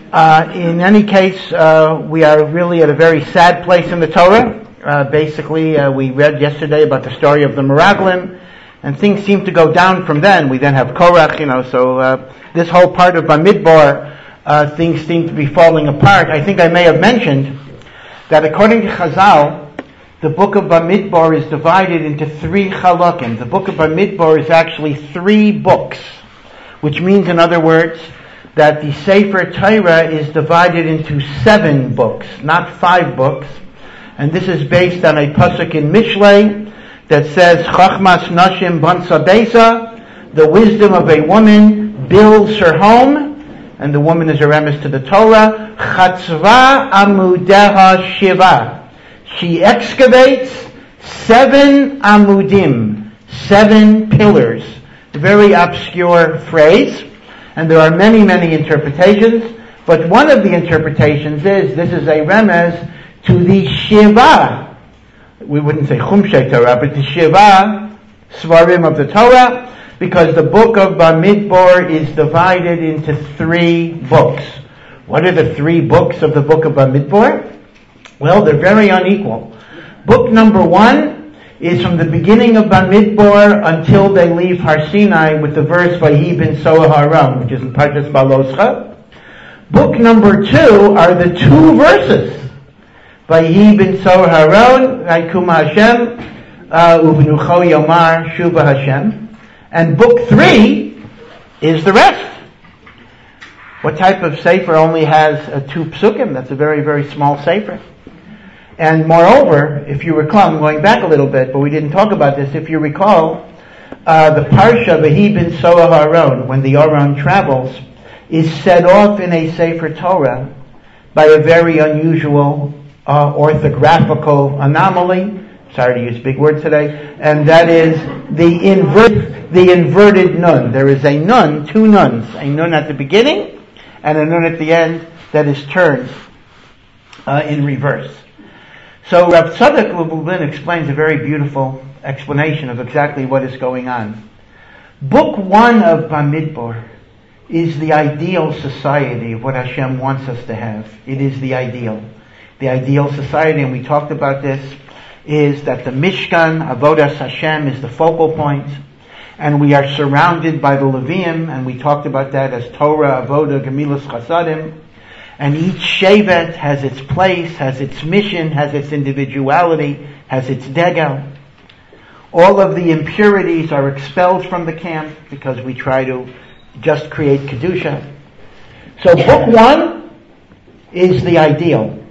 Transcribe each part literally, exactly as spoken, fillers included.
Uh, in any case, uh, we are really at a very sad place in the Torah. Uh, basically, uh, we read yesterday about the story of the Meraglim, and things seem to go down from then. We then have Korach, you know, so uh, this whole part of Bamidbar, uh, things seem to be falling apart. I think I may have mentioned that according to Chazal, the book of Bamidbar is divided into three chalakim. The book of Bamidbar is actually three books, which means, in other words, that the Sefer Torah is divided into seven books, not five books. And this is based on a pasuk in Mishlei that says, Chachmas Nashim Bansa Beisa, the wisdom of a woman builds her home, and the woman is a remiss to the Torah. Chatzva Amudeha Shiva. She excavates seven amudim, seven pillars. A very obscure phrase. And there are many, many interpretations, but one of the interpretations is this is a remez to the Shiva. We wouldn't say Chumshei Torah, but the Shiva Svarim of the Torah, because the book of Bamidbar is divided into three books. What are the three books of the book of Bamidbar? Well, they're very unequal. Book number one is from the beginning of Bamidbar until they leave Har Sinai with the verse Vayi ben Soharam, which is in Parshas Baloscha. Book number two are the two verses. Vayi ben Soharam, Vaikum Hashem, Uvenucho Yomar, Shuva Hashem. And book three is the rest. What type of sefer only has uh, two psukim? That's a very, very small sefer. And moreover, if you recall, I'm going back a little bit, but we didn't talk about this. If you recall, uh, the Parsha Vahi ben Soah Aron, when the Aron travels, is set off in a Sefer Torah by a very unusual uh, orthographical anomaly. Sorry to use big words today. And that is the invert, the inverted nun. There is a nun, two nuns, a nun at the beginning and a nun at the end that is turned uh, in reverse. So Rav Tzadok Lublin explains a very beautiful explanation of exactly what is going on. Book one of Bamidbar is the ideal society of what Hashem wants us to have. It is the ideal. The ideal society, and we talked about this, is that the Mishkan, Avodas Hashem, is the focal point, and we are surrounded by the Leviim, and we talked about that as Torah, Avodah, Gemilas Chasadim. And each shevet has its place, has its mission, has its individuality, has its degel. All of the impurities are expelled from the camp because we try to just create kedusha. So book one is the ideal.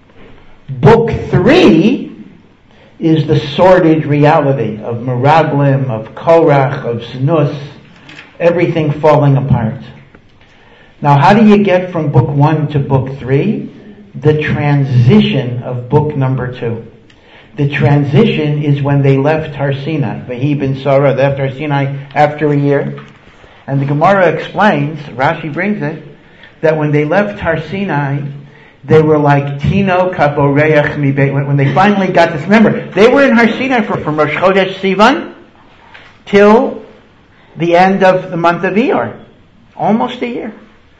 Book three is the sordid reality of Meraglim, of Korach, of Znus, everything falling apart. Now, how do you get from book one to book three? The transition of book number two. The transition is when they left Har Sinai. Vahi ben Sarah left Har Sinai after a year. And the Gemara explains, Rashi brings it, that when they left Har Sinai, they were like Tino Kaboreach mi Beit. When they finally got this, remember, they were in Har Sinai for, from Rosh Chodesh Sivan till the end of the month of Iyar. Almost a year.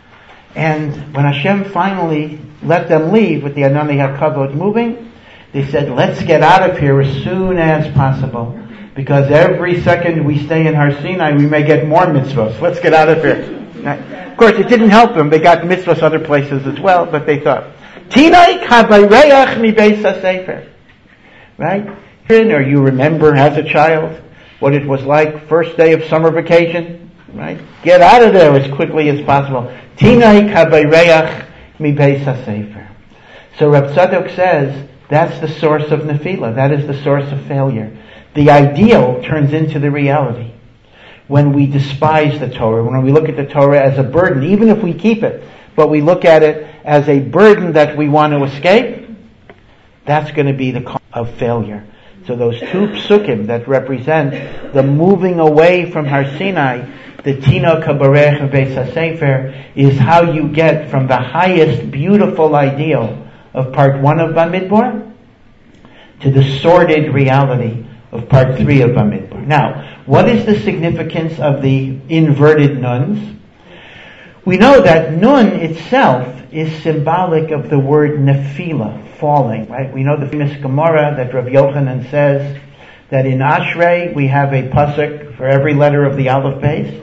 And when Hashem finally let them leave with the Anani HaKavod moving, they said, let's get out of here as soon as possible. Because every second we stay in Har Sinai, we may get more mitzvahs. Let's get out of here. Now, of course, it didn't help them. They got mitzvahs other places as well, but they thought, Tinai kabayreach mi beis hasefer. Right? Or you remember as a child what it was like first day of summer vacation? Right? Get out of there as quickly as possible. Tinai kabayreach mi beis hasefer. So Reb Tzadok says that's the source of nefila. That is the source of failure. The ideal turns into the reality. When we despise the Torah, when we look at the Torah as a burden, even if we keep it, but we look at it as a burden that we want to escape, that's going to be the cause of failure. So those two psukim that represent the moving away from Har Sinai, the Tino Kabarech Beis HaSefer, is how you get from the highest beautiful ideal of part one of Bamidbar to the sordid reality of part three of Bamidbar. Now, what is the significance of the inverted nuns? We know that nun itself is symbolic of the word nefila, falling, right? We know the famous Gemara that Rav Yochanan says that in Ashrei we have a pasuk for every letter of the Aleph Beis,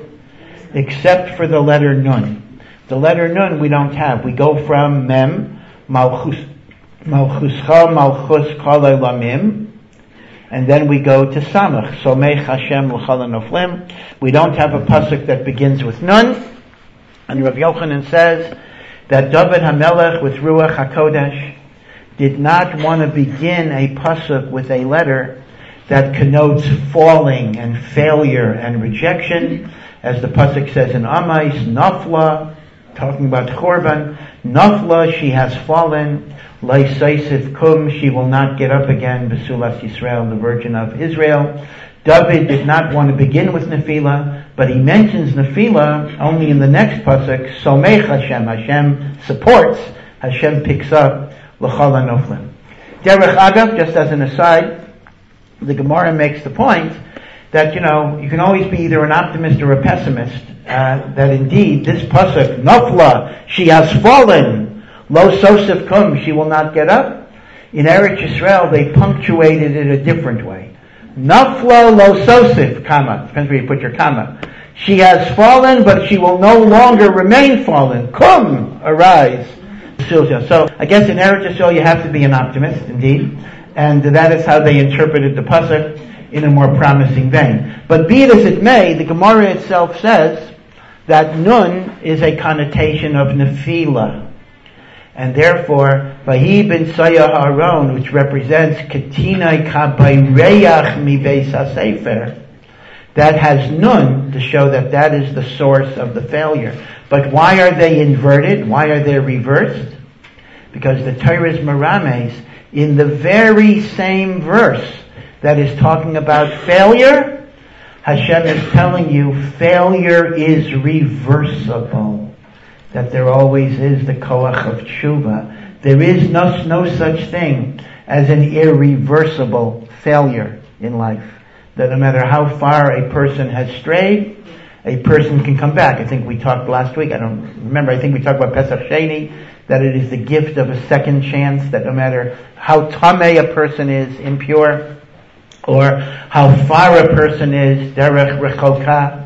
except for the letter Nun. The letter Nun we don't have. We go from Mem, Malchus, Malchuscha, Malchus, Kol Elamim, and then we go to Samach, Somech Hashem L'chol HaNoflim. We don't have a pasuk that begins with Nun. And Rav Yochanan says that David HaMelech with Ruach HaKodesh did not want to begin a pasuk with a letter that connotes falling and failure and rejection. As the pasuk says in Amais, Nafla, talking about Chorban, Nafla, she has fallen, Laisaisiv Kum, she will not get up again, Besulas Yisrael, the Virgin of Israel. David did not want to begin with Nefila, but he mentions Nefila only in the next pasuk, Somech Hashem, Hashem supports, Hashem picks up, L'chol HaNoflim. Derech Agav, just as an aside, the Gemara makes the point that, you know, you can always be either an optimist or a pessimist, uh, that indeed this pasuk, Nafla, she has fallen, Lo Sosif Kum, she will not get up. In Eretz Yisrael, they punctuated it a different way. Nafla Lo Sosif, comma, depends where you put your comma. She has fallen, but she will no longer remain fallen. Kum, arise. So, I guess in Eretz Yisrael you have to be an optimist, indeed, and that is how they interpreted the pasuk in a more promising vein. But be it as it may, the Gemara itself says that Nun is a connotation of Nefila. And therefore, Vahi ben Saya Haron, which represents Ketinai Kabayreach mi Beis HaSefer, that has Nun to show that that is the source of the failure. But why are they inverted? Why are they reversed? Because the Torah is Merames, in the very same verse that is talking about failure, Hashem is telling you failure is reversible. That there always is the koach of tshuva. There is no, no such thing as an irreversible failure in life. That no matter how far a person has strayed, a person can come back. I think we talked last week, I don't remember, I think we talked about Pesach Sheni, that it is the gift of a second chance, that no matter how tamei a person is, impure, or how far a person is, derech rechoka,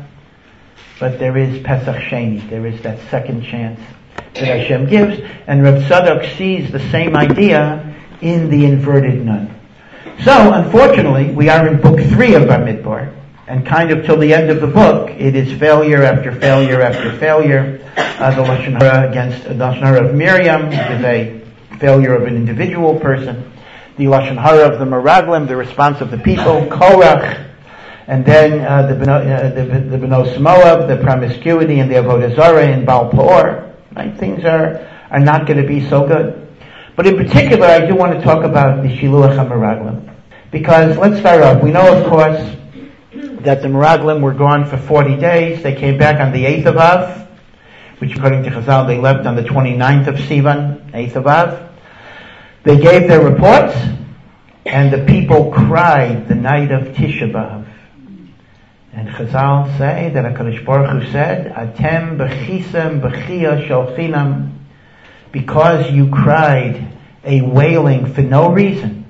but there is Pesach Sheni, there is that second chance that Hashem gives, and Reb Tzadok sees the same idea in the inverted Nun. So, unfortunately, we are in book three of Bamidbar, and kind of till the end of the book, it is failure after failure after failure. Uh, the Lashon Hara against the Lashon Hara of Miriam, which is a failure of an individual person. The Lashon Hara of the Meraglim, the response of the people, Korach, and then uh, the Beno, uh, the, the Benos Moab, the promiscuity and the Avodah Zarah in Baal Peor. Right? Things are, are not going to be so good. But in particular, I do want to talk about the Shiluach HaMeraglim. Because, let's start off, we know, of course, that the Meraglim were gone for forty days. They came back on the eighth of Av, which according to Chazal, they left on the twenty-ninth of Sivan, eighth of Av. They gave their reports, and the people cried the night of Tisha B'Av. And Chazal say that HaKadosh Baruch Hu said, Atem b'chisem b'chia shalchinam, because you cried a wailing for no reason,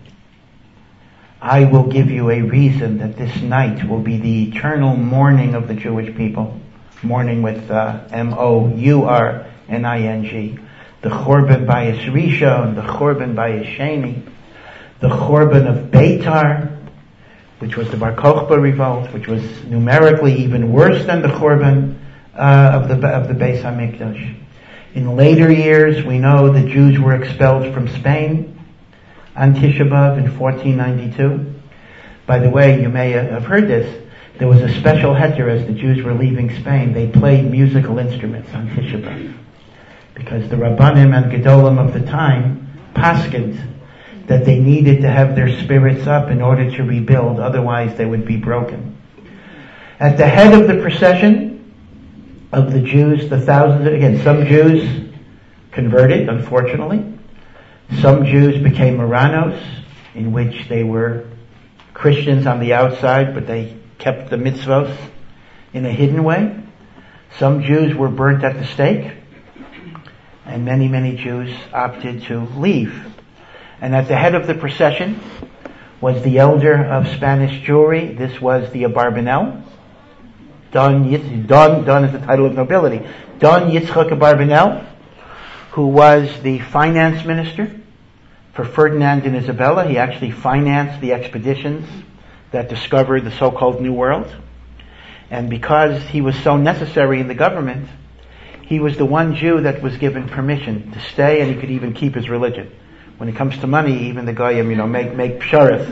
I will give you a reason that this night will be the eternal mourning of the Jewish people. Mourning with uh, M O U R N I N G. The Chorban Bayis Rishon, the Chorban Bayis Sheni, the Chorban of Beitar, which was the Bar Kokhba revolt, which was numerically even worse than the Chorban uh, of the of the Beis HaMikdash. In later years, we know the Jews were expelled from Spain on Tisha B'Av in fourteen ninety-two. By the way, you may have heard this. There was a special heter as the Jews were leaving Spain. They played musical instruments on Tisha B'Av because the Rabbanim and Gedolim of the time paskined that they needed to have their spirits up in order to rebuild, otherwise they would be broken. At the head of the procession of the Jews, the thousands, again, some Jews converted, unfortunately. Some Jews became Marranos, in which they were Christians on the outside, but they kept the mitzvos in a hidden way. Some Jews were burnt at the stake. and many, many Jews opted to leave. And at the head of the procession was the elder of Spanish Jewry. This was the Abarbanel. Don, Yitz, Don, Don is the title of nobility. Don Yitzchak Abarbanel, who was the finance minister for Ferdinand and Isabella. He actually financed the expeditions that discovered the so-called New World. And because he was so necessary in the government, he was the one Jew that was given permission to stay, and he could even keep his religion. When it comes to money, even the goyim, you know, make make psharas.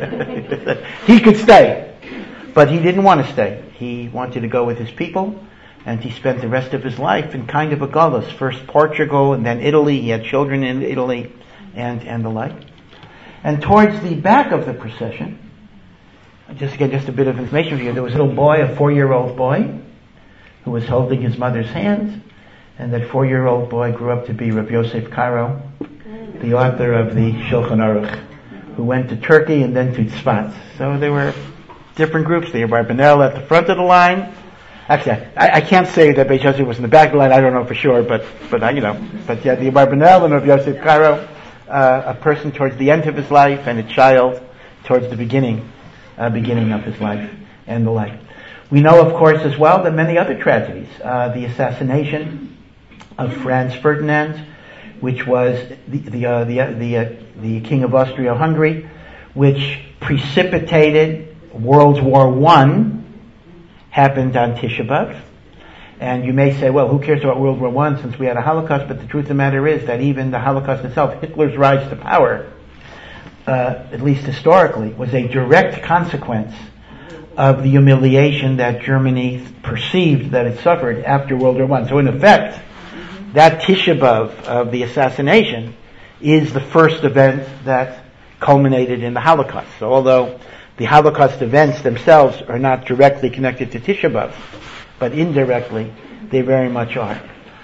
He could stay, but he didn't want to stay. He wanted to go with his people, and he spent the rest of his life in kind of a gullus. First Portugal, and then Italy. He had children in Italy, and and the like. And towards the back of the procession, just again, just a bit of information for you. There was a little boy, a four-year-old boy, who was holding his mother's hand, and that four-year-old boy grew up to be Rabbi Yosef Karo, the author of the Shulchan Aruch, who went to Turkey and then to Tzfat. So there were different groups. The Abarbanel at the front of the line. Actually, I, I can't say that Beit Yosef was in the back of the line. I don't know for sure, but but I, you know, but yeah, the Abarbanel and Rabbi Yosef Karo, uh, a person towards the end of his life, and a child towards the beginning, uh, beginning of his life, and the like. We know, of course, as well that many other tragedies, uh, the assassination of Franz Ferdinand, which was the the uh, the uh, the, uh, the King of Austria-Hungary, which precipitated World War One, happened on Tisha B'Av. And you may say, well, who cares about World War One since we had a Holocaust? But the truth of the matter is that even the Holocaust itself, Hitler's rise to power, uh, at least historically, was a direct consequence of the humiliation that Germany perceived that it suffered after World War One. So in effect, that Tisha B'Av of the assassination is the first event that culminated in the Holocaust. So although the Holocaust events themselves are not directly connected to Tisha B'Av, but indirectly they very much are.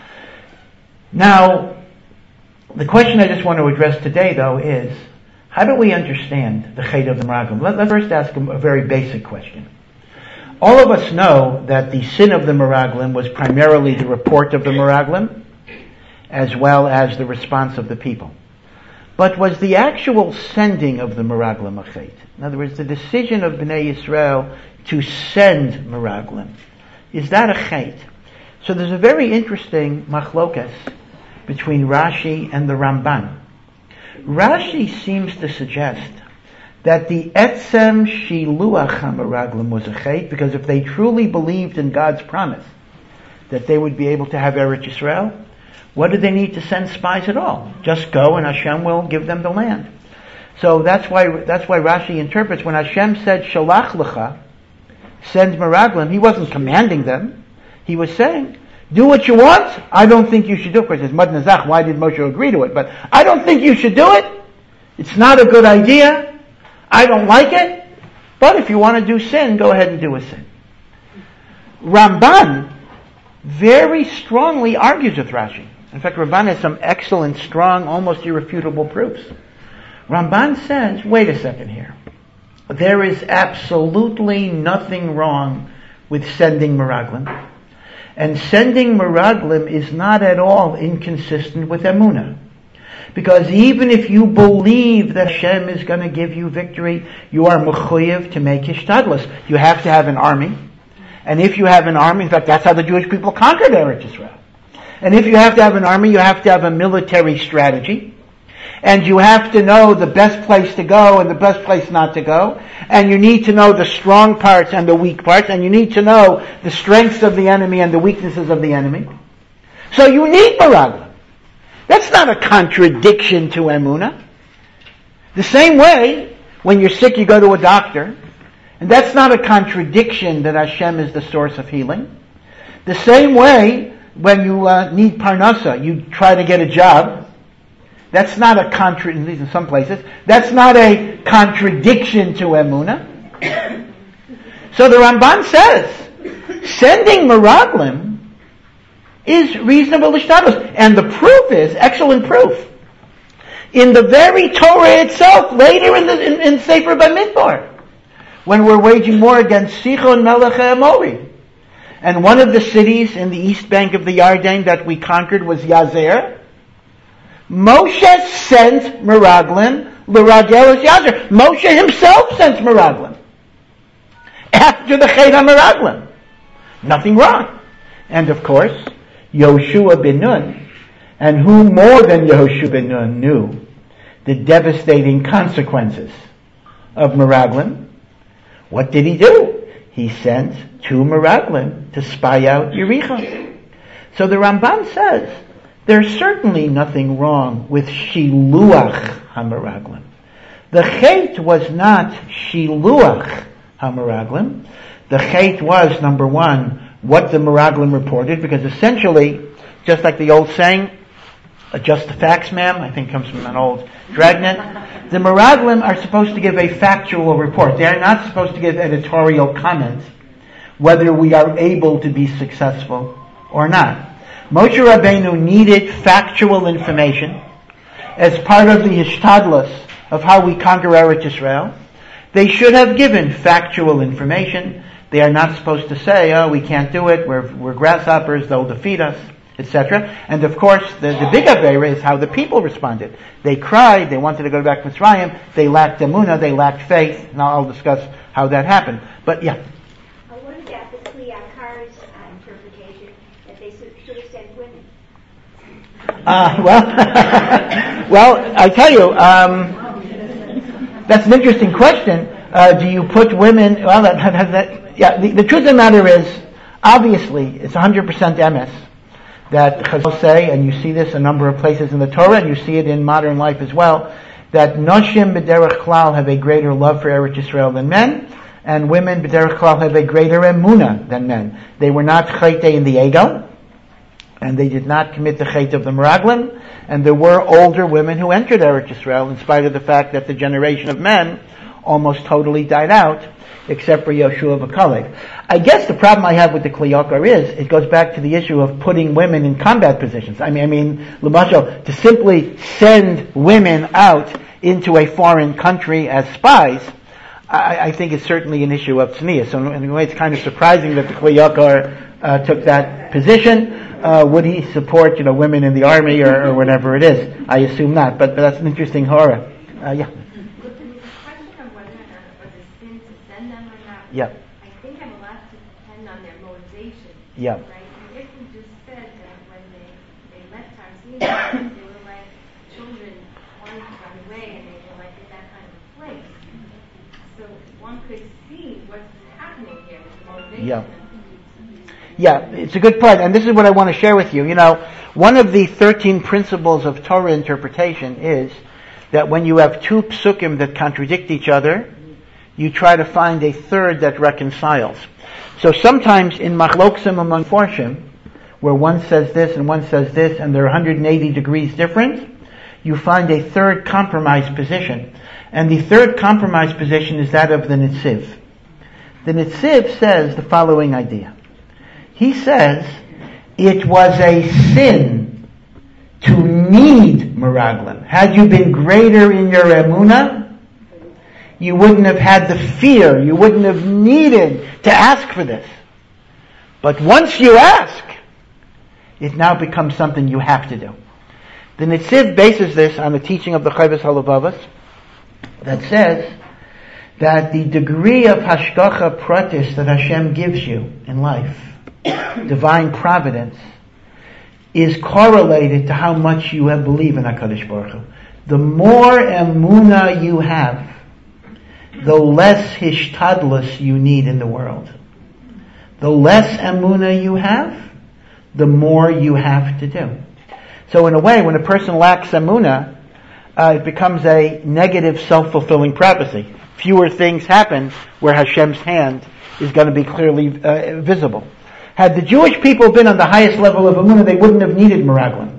Now, the question I just want to address today, though, is how do we understand the Chet of the Meraglim? Let, let's first ask a very basic question. All of us know that the sin of the Meraglim was primarily the report of the Meraglim, as well as the response of the people. But was the actual sending of the Meraglim a Chet? In other words, the decision of Bnei Yisrael to send Meraglim, is that a Chet? So there's a very interesting machlokas between Rashi and the Ramban. Rashi seems to suggest that the Etzem Shiluach HaMeraglim was a Chet, because if they truly believed in God's promise that they would be able to have Eretz Yisrael, what do they need to send spies at all? Just go and Hashem will give them the land. So that's why that's why Rashi interprets when Hashem said Shalach Lecha, send Meraglim, he wasn't commanding them. He was saying, do what you want. I don't think you should do it. Of course, it's Mad Nazach, why did Moshe agree to it? But I don't think you should do it. It's not a good idea. I don't like it. But if you want to do sin, go ahead and do a sin. Ramban very strongly argues with Rashi. In fact, Ramban has some excellent, strong, almost irrefutable proofs. Ramban says, wait a second here. There is absolutely nothing wrong with sending Meraglim. And sending Meraglim is not at all inconsistent with Emunah. Because even if you believe that Hashem is going to give you victory, you are mechuyev to make hishtadlus. You have to have an army. And if you have an army, in fact, that's how the Jewish people conquered Eretz Yisrael. And if you have to have an army, you have to have a military strategy. And you have to know the best place to go and the best place not to go. And you need to know the strong parts and the weak parts. And you need to know the strengths of the enemy and the weaknesses of the enemy. So you need Meraglim. That's not a contradiction to Emunah. The same way, when you're sick, you go to a doctor. And that's not a contradiction that Hashem is the source of healing. The same way, when you uh, need Parnasa, you try to get a job. That's not a contra- in some places, that's not a contradiction to Emunah. So the Ramban says, sending Meraglim is reasonable ishtadlus. And the proof is, excellent proof, in the very Torah itself, later in the in, in Sefer Bamidbar, when we're waging war against Sichon Melech HaAmori. And one of the cities in the east bank of the Yarden that we conquered was Yazer. Moshe sent Meraglim l'Ragel es Yazer. Moshe himself sent Meraglim after the Chet HaMeraglim. Nothing wrong. And of course, Yoshua ben Nun, and who more than Yoshua ben Nun knew the devastating consequences of Meraglim? What did he do? He sent two Meraglim to spy out Yericho. So the Rambam says, there's certainly nothing wrong with Shiluach HaMeraglim. The Chet was not Shiluach HaMeraglim. The Chet was, number one, what the Meraglim reported, because essentially, just like the old saying, adjust the facts, ma'am, I think comes from an old dragnet, the Meraglim are supposed to give a factual report. They are not supposed to give editorial comments whether we are able to be successful or not. Moshe Rabbeinu needed factual information as part of the hishtadlus of how we conquer Eretz Yisrael. They should have given factual information. They are not supposed to say, oh, we can't do it, we're, we're grasshoppers, they'll defeat us, et cetera. And of course, the, the big avera is how the people responded. They cried, they wanted to go back to Mitzrayim, they lacked emunah, they lacked faith. Now I'll discuss how that happened. But yeah. What about the Kliyakar's uh, interpretation that they should have sent women? Uh, well, well, I tell you, um, that's an interesting question. Uh, do you put women, well, that, that, that yeah, the, the truth of the matter is, obviously, it's one hundred percent emes that Chazal say, and you see this a number of places in the Torah, and you see it in modern life as well, that Noshim b'derech klal have a greater love for Eretz Yisrael than men, and women b'derech klal have a greater emunah than men. They were not chayte in the ego, and they did not commit the chayte of the Meraglim, and there were older women who entered Eretz Yisrael in spite of the fact that the generation of men almost totally died out, except for Yoshua v'Kalev. I guess the problem I have with the Kli Yakar is, it goes back to the issue of putting women in combat positions. I mean, I mean, Lamashal, to simply send women out into a foreign country as spies, I, I think it's certainly an issue of tznius. So in a way, it's kind of surprising that the Kli Yakar uh, took that position. Uh, would he support, you know, women in the army or, or whatever it is? I assume not, but, but that's an interesting horror. Uh, yeah. Yeah. I think I'm allowed to depend on their motivation. Yeah. Right? And if you just said that when they, they left Tarzine, they were like children wanting to run away, and they were like in that kind of place. So one could see what's happening here with the motivation. Yeah. Yeah, it's a good point, and this is what I want to share with you. You know, one of the thirteen principles of Torah interpretation is that when you have two psukim that contradict each other, you try to find a third that reconciles. So sometimes in machloksim among forshim, where one says this and one says this, and they're one hundred eighty degrees different, you find a third compromise position. And the third compromise position is that of the Netziv. The Netziv says the following idea. He says, it was a sin to need Meraglim. Had you been greater in your emunah, you wouldn't have had the fear, you wouldn't have needed to ask for this. But once you ask, it now becomes something you have to do. The Netziv bases this on the teaching of the Chovos HaLevavos that says that the degree of hashgacha pratis that Hashem gives you in life, divine providence, is correlated to how much you have believed in HaKadosh Baruch Hu. The more emunah you have, the less hishtadlus you need in the world. The less emunah you have, the more you have to do. So in a way, when a person lacks emunah, uh, it becomes a negative self-fulfilling prophecy. Fewer things happen where Hashem's hand is going to be clearly uh, visible. Had the Jewish people been on the highest level of emunah, they wouldn't have needed Meraglim.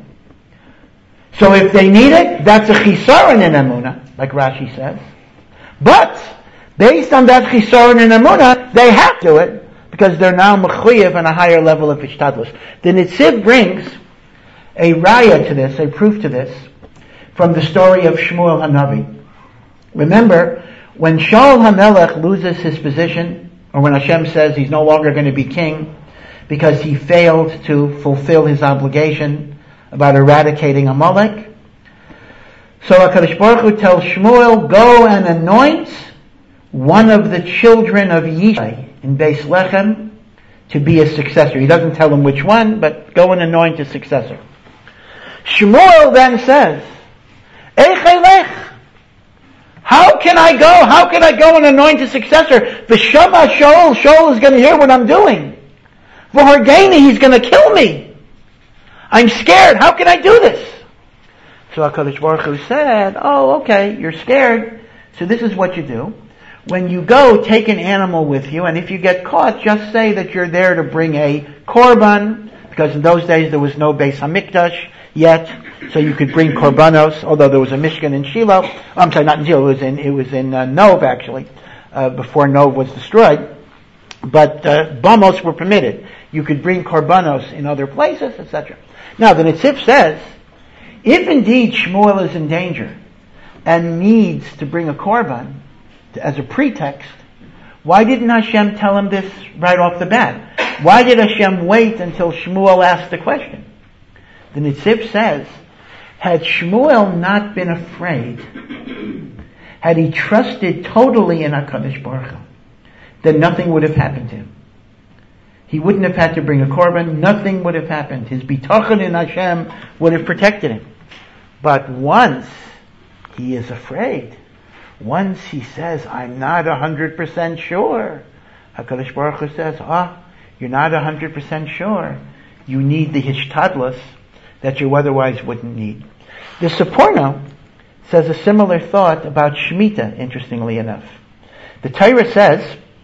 So if they need it, that's a chisaron in emunah, like Rashi says. But based on that chisaron in emunah, they have to do it because they're now mechuyev on a higher level of ishtadlus. The Netziv brings a raya to this, a proof to this, from the story of Shmuel Hanavi. Remember, when Shaul HaMelech loses his position, or when Hashem says he's no longer going to be king because he failed to fulfill his obligation about eradicating Amalek, So HaKadosh Baruch Hu tells Shmuel, go and anoint one of the children of Yishai in Beis Lechem to be a successor. He doesn't tell him which one, but go and anoint a successor. Shmuel then says, Eichelech, how can I go? How can I go and anoint a successor? V'shama Shaul, Shaul is going to hear what I'm doing. V'horgeni, he's going to kill me. I'm scared. How can I do this? So HaKadosh Baruch Hu said, oh, okay, you're scared. So this is what you do. When you go, take an animal with you, and if you get caught, just say that you're there to bring a korban, because in those days there was no Beis HaMikdash yet, so you could bring korbanos, although there was a Mishkan in Shiloh. Oh, I'm sorry, not in Shiloh, it was in, it was in uh, Nov actually, uh, before Nov was destroyed. But uh, bamos were permitted. You could bring korbanos in other places, et cetera. Now the Netziv says, if indeed Shmuel is in danger and needs to bring a korban as a pretext, why didn't Hashem tell him this right off the bat? Why did Hashem wait until Shmuel asked the question? The Netziv says, had Shmuel not been afraid, had he trusted totally in HaKadosh Baruch Hu, then nothing would have happened to him. He wouldn't have had to bring a korban, nothing would have happened. His bitachon in Hashem would have protected him. But once he is afraid, once he says, I'm not a hundred percent sure, HaKadosh Baruch Hu says, ah, oh, you're not a hundred percent sure. You need the hishtadlus that you otherwise wouldn't need. The Seporno says a similar thought about Shemitah, interestingly enough. The Torah says,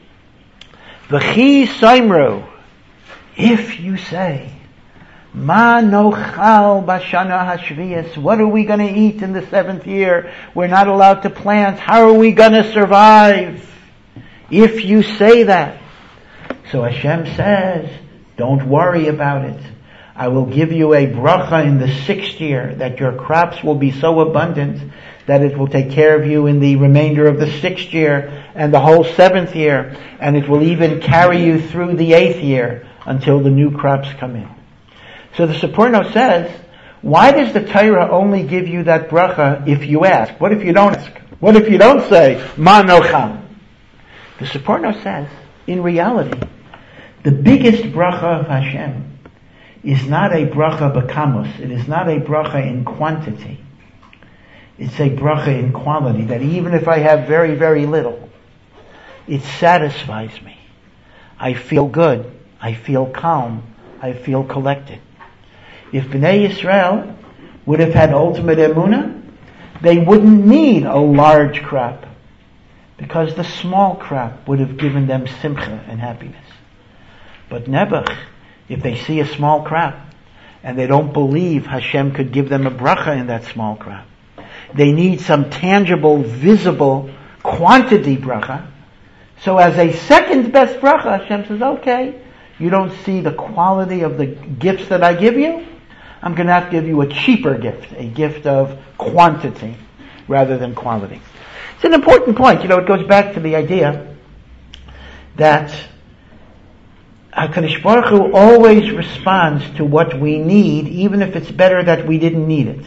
V'chi soimru, if you say, Ma nochal b'shana hashviyas, what are we going to eat in the seventh year? We're not allowed to plant. How are we going to survive? If you say that. So Hashem says, don't worry about it. I will give you a bracha in the sixth year that your crops will be so abundant that it will take care of you in the remainder of the sixth year and the whole seventh year, and it will even carry you through the eighth year until the new crops come in. So the Seporno says, why does the Torah only give you that bracha if you ask? What if you don't ask? What if you don't say, Ma nocham? The Seporno says, in reality, the biggest bracha of Hashem is not a bracha b'kamos. It is not a bracha in quantity. It's a bracha in quality, that even if I have very, very little, it satisfies me. I feel good. I feel calm. I feel collected. If Bnei Yisrael would have had ultimate emunah, they wouldn't need a large crop, because the small crop would have given them simcha and happiness. But Nebuch, if they see a small crop and they don't believe Hashem could give them a bracha in that small crop, they need some tangible, visible quantity bracha. So as a second best bracha, Hashem says, okay, you don't see the quality of the gifts that I give you? I'm going to have to give you a cheaper gift, a gift of quantity rather than quality. It's an important point. You know, it goes back to the idea that HaKadosh Baruch Hu always responds to what we need, even if it's better that we didn't need it.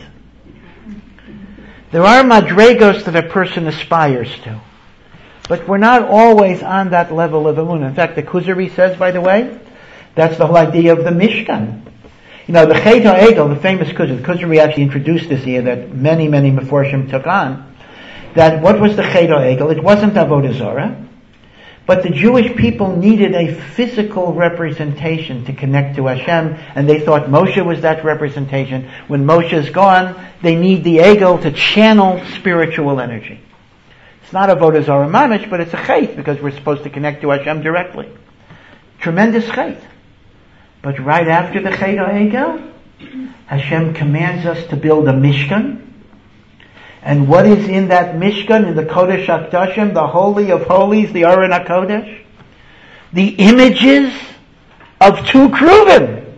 There are madregos that a person aspires to, but we're not always on that level of emunah. In fact, the Kuzari says, by the way, that's the whole idea of the Mishkan. You know, the Chet HaEgel, the famous Kuzari, the Kuzari actually introduced this here that many, many Meforshim took on, that what was the Chet HaEgel? It wasn't Avodah Zarah, but the Jewish people needed a physical representation to connect to Hashem, and they thought Moshe was that representation. When Moshe is gone, they need the Egel to channel spiritual energy. It's not Avodah Zarah mamish, but it's a Chet, because we're supposed to connect to Hashem directly. Tremendous Chet. But right after the Chet HaEgel, Hashem commands us to build a Mishkan. And what is in that Mishkan, in the Kodesh HaKadoshim, the Holy of Holies, the Aron HaKodesh? The images of two Kruvim.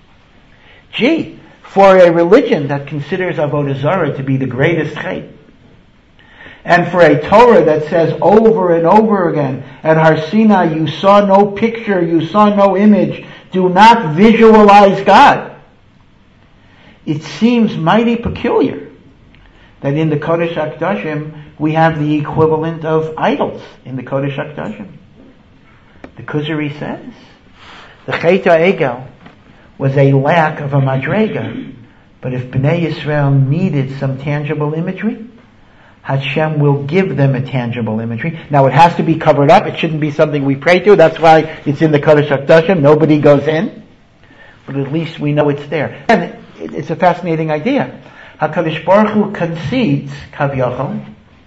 Gee, for a religion that considers Avodah Zarah to be the greatest Chet, and for a Torah that says over and over again, at Har Sinai you saw no picture, you saw no image, do not visualize God. It seems mighty peculiar that in the Kodesh HaKadoshim we have the equivalent of idols in the Kodesh HaKadoshim. The Kuzari says the Chet HaEgel was a lack of a madrega, but if Bnei Yisrael needed some tangible imagery, Hashem will give them a tangible imagery. Now it has to be covered up. It shouldn't be something we pray to. That's why it's in the Kodesh HaKadoshim. Nobody goes in. But at least we know it's there. And it's a fascinating idea. HaKadosh Baruch Hu concedes, Kavyochel,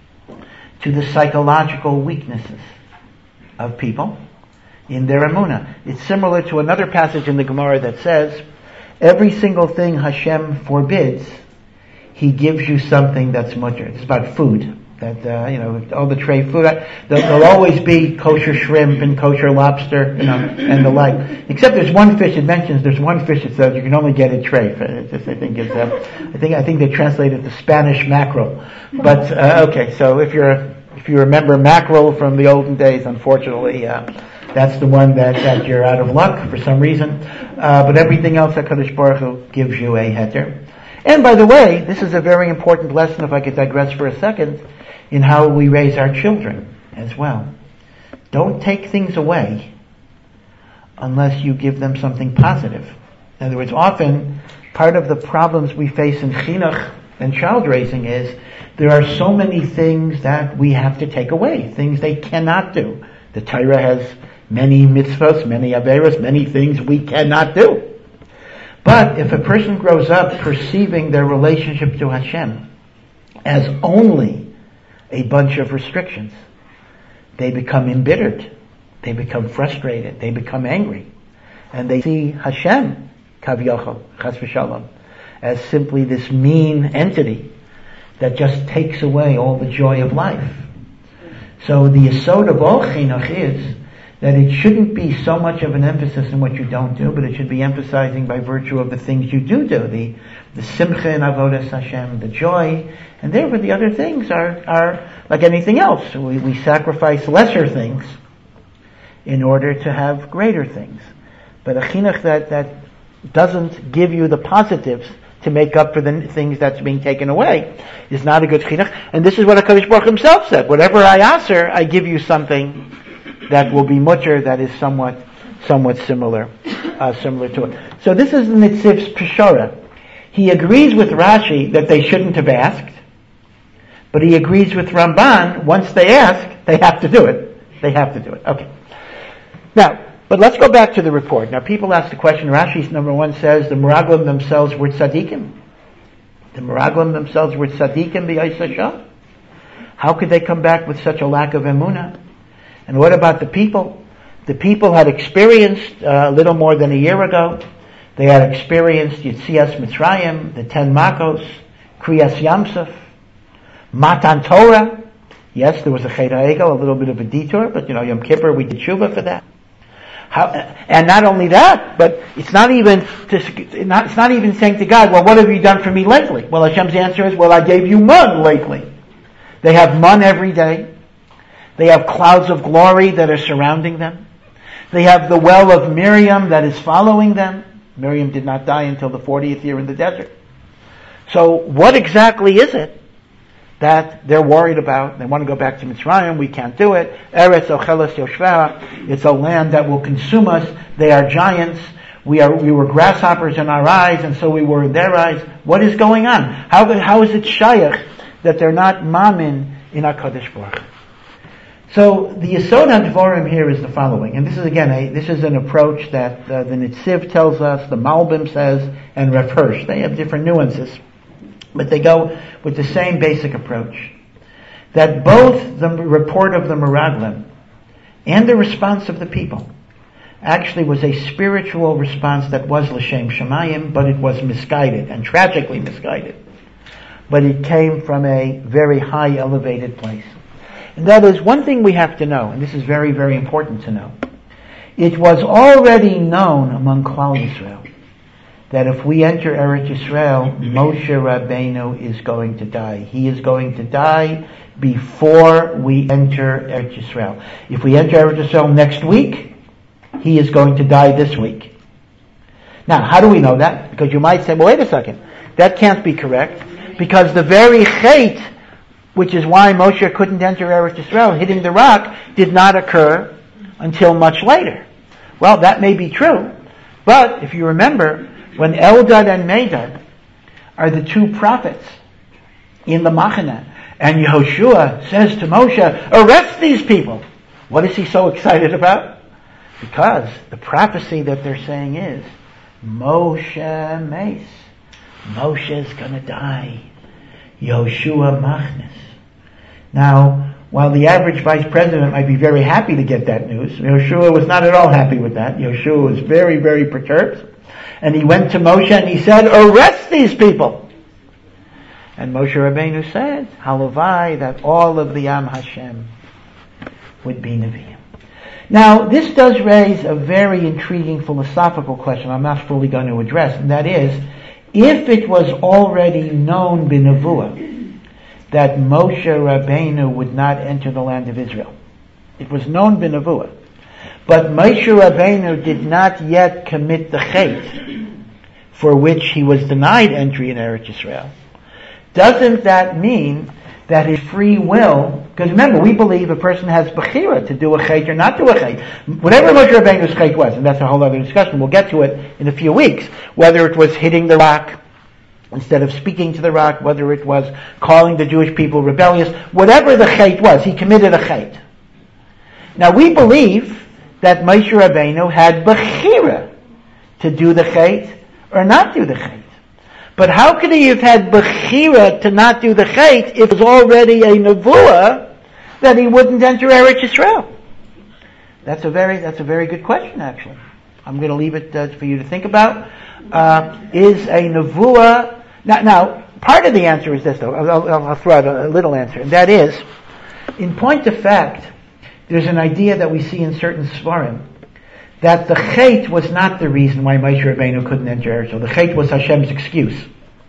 to the psychological weaknesses of people in their emunah. It's similar to another passage in the Gemara that says, every single thing Hashem forbids, He gives you something that's mutter. It's about food. That, uh, you know, all the tray food, there'll always be kosher shrimp and kosher lobster, you know, and the like. Except there's one fish, it mentions, there's one fish that says you can only get a tray. It's just, I think it's, uh, I think, I think they translated the Spanish mackerel. But, uh, okay, so if you're, if you remember mackerel from the olden days, unfortunately, uh, that's the one that, that you're out of luck for some reason. Uh, but everything else, HaKadosh Baruch Hu gives you a heter. And by the way, this is a very important lesson, if I could digress for a second, in how we raise our children as well. Don't take things away unless you give them something positive. In other words, often part of the problems we face in chinuch and child raising is there are so many things that we have to take away, things they cannot do. The Torah has many mitzvos, many averos, many things we cannot do. But if a person grows up perceiving their relationship to Hashem as only a bunch of restrictions, they become embittered, they become frustrated, they become angry, and they see Hashem, Kavyochel, Chas v'Shalom, as simply this mean entity that just takes away all the joy of life. So the yesod of all chinuch is that it shouldn't be so much of an emphasis on what you don't do, but it should be emphasizing by virtue of the things you do do, the, the simcha in avodas Hashem, the joy, and therefore the other things are, are like anything else. We, we sacrifice lesser things in order to have greater things. But a chinuch that, that doesn't give you the positives to make up for the things that's being taken away is not a good chinuch. And this is what HaKadosh Baruch Hu himself said. Whatever I aser, I give you something that will be mutter, that is somewhat, somewhat similar, uh, similar to it. So this is the Nitziv's Peshara. He agrees with Rashi that they shouldn't have asked, but he agrees with Ramban, once they ask, they have to do it. They have to do it. Okay. Now, but let's go back to the report. Now people ask the question, Rashi's number one says the Meraglim themselves were tzaddikim. The Meraglim themselves were tzaddikim b'Yis Hashem. How could they come back with such a lack of emunah? And what about the people? The people had experienced uh, a little more than a year ago. They had experienced Yetzias Mitzrayim, the Ten Makos, Kriyas Yamsuf, Matan Torah. Yes, there was a Chet HaEgel, a little bit of a detour, but you know, Yom Kippur, we did tshuva for that. How, and not only that, but it's not even to, not, it's not even saying to God, well, what have you done for me lately? Well, Hashem's answer is, well, I gave you man lately. They have man every day. They have clouds of glory that are surrounding them. They have the well of Miriam that is following them. Miriam did not die until the fortieth year in the desert. So what exactly is it that they're worried about? They want to go back to Mitzrayim. We can't do it. Eretz Ocheles Yoshvah. It's a land that will consume us. They are giants. We are, we were grasshoppers in our eyes, and so we were in their eyes. What is going on? How, how is it shayach that they're not mamin in HaKadosh Baruch Hu? So the Yesod HaDvarim here is the following, and this is again, a, this is an approach that uh, the Nitziv tells us, the Malbim says, and Rav Hirsch. They have different nuances, but they go with the same basic approach. That both the report of the Meraglim and the response of the people actually was a spiritual response that was L'Shem Shemayim, but it was misguided, and tragically misguided. But it came from a very high elevated place. And that is one thing we have to know, and this is very, very important to know. It was already known among Klal Yisrael that if we enter Eretz Yisrael, Moshe Rabbeinu is going to die. He is going to die before we enter Eretz Yisrael. If we enter Eretz Yisrael next week, he is going to die this week. Now, how do we know that? Because you might say, well, wait a second, that can't be correct. Because the very chait, which is why Moshe couldn't enter Eretz Yisrael, hitting the rock, did not occur until much later. Well, that may be true, but if you remember, when Eldad and Medad are the two prophets in the Machane, and Yehoshua says to Moshe, arrest these people. What is he so excited about? Because the prophecy that they're saying is, Moshe Mace. Moshe's gonna die. Yehoshua Machnes. Now, while the average vice president might be very happy to get that news, Yehoshua was not at all happy with that. Yehoshua was very, very perturbed. And he went to Moshe and he said, arrest these people. And Moshe Rabbeinu said, halavai, that all of the Am Hashem would be Nevi'im. Now, this does raise a very intriguing philosophical question I'm not fully going to address, and that is, if it was already known b'nevuah that Moshe Rabbeinu would not enter the land of Israel, it was known b'nevuah, but Moshe Rabbeinu did not yet commit the chait for which he was denied entry in Eretz Yisrael, doesn't that mean that his free will, because remember, we believe a person has bechira to do a chait or not do a chait. Whatever Moshe Rabbeinu's chait was, and that's a whole other discussion, we'll get to it in a few weeks, whether it was hitting the rock instead of speaking to the rock, whether it was calling the Jewish people rebellious, whatever the chait was, he committed a chait. Now we believe that Moshe Rabbeinu had bechira to do the chait or not do the chait. But how could he have had bechira to not do the chait if it was already a nevuah that he wouldn't enter Eretz Yisrael? That's a very, that's a very good question, actually. I'm going to leave it uh, for you to think about. Uh, is a nevuah, now, now, part of the answer is this though, I'll, I'll, I'll throw out a, a little answer, and that is, in point of fact, there's an idea that we see in certain svarim, that the chait was not the reason why Moshe Rabbeinu couldn't enter Eretz Yisrael. The chait was Hashem's excuse.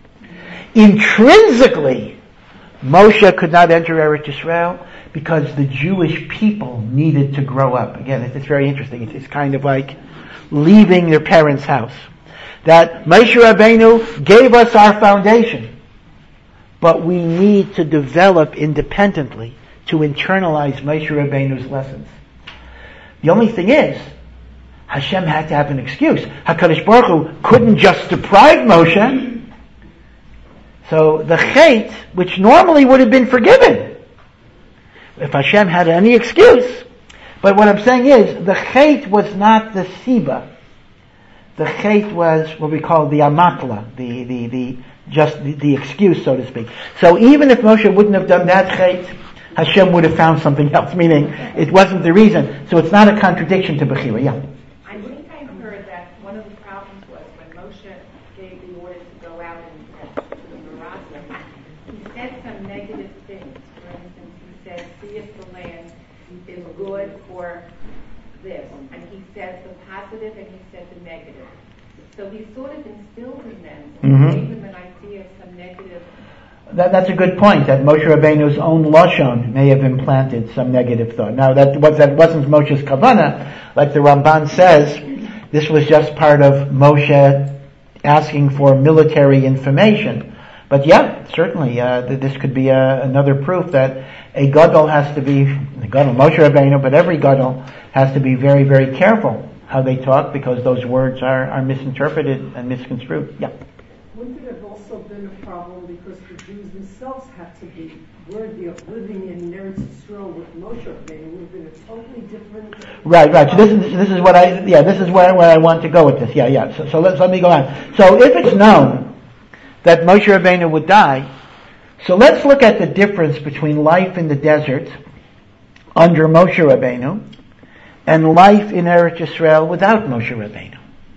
Intrinsically, Moshe could not enter Eretz Yisrael because the Jewish people needed to grow up. Again, it's very interesting. It's kind of like leaving their parents' house. That Moshe Rabbeinu gave us our foundation, but we need to develop independently to internalize Moshe Rabbeinu's lessons. The only thing is, Hashem had to have an excuse. HaKadosh Baruch Hu couldn't just deprive Moshe. So the chait, which normally would have been forgiven, if Hashem had any excuse. But what I'm saying is, the chait was not the siba. The chait was what we call the amakla, the, the, the, just the, the excuse, so to speak. So even if Moshe wouldn't have done that chait, Hashem would have found something else, meaning it wasn't the reason. So it's not a contradiction to Bechira. Yeah. I think I heard that one of the problems was when Moshe gave the order to go out and to the Meraglim, he said some negative things. For instance, he said, see if the land is good for this. And he said the positive and he said the negative. So he sort of instilled in them, Mm-hmm. gave them an idea of some negative. That, that's a good point, that Moshe Rabbeinu's own lashon may have implanted some negative thought. Now, that, was, that wasn't Moshe's kavanah. Like the Ramban says, this was just part of Moshe asking for military information. But yeah, certainly, uh, this could be uh, another proof that a gadol has to be, a gadol, Moshe Rabbeinu, but every gadol has to be very, very careful how they talk, because those words are, are misinterpreted and misconstrued. Yeah. Wouldn't it have also been a problem because the Jews themselves had to be worthy of living in Eretz Yisrael with Moshe Rabbeinu? It would have been a totally different. Right, right. So this is this is what I yeah this is where where I want to go with this. Yeah, yeah. So so let's let me go on. So if it's known that Moshe Rabbeinu would die, so let's look at the difference between life in the desert under Moshe Rabbeinu and life in Eretz Yisrael without Moshe Rabbeinu.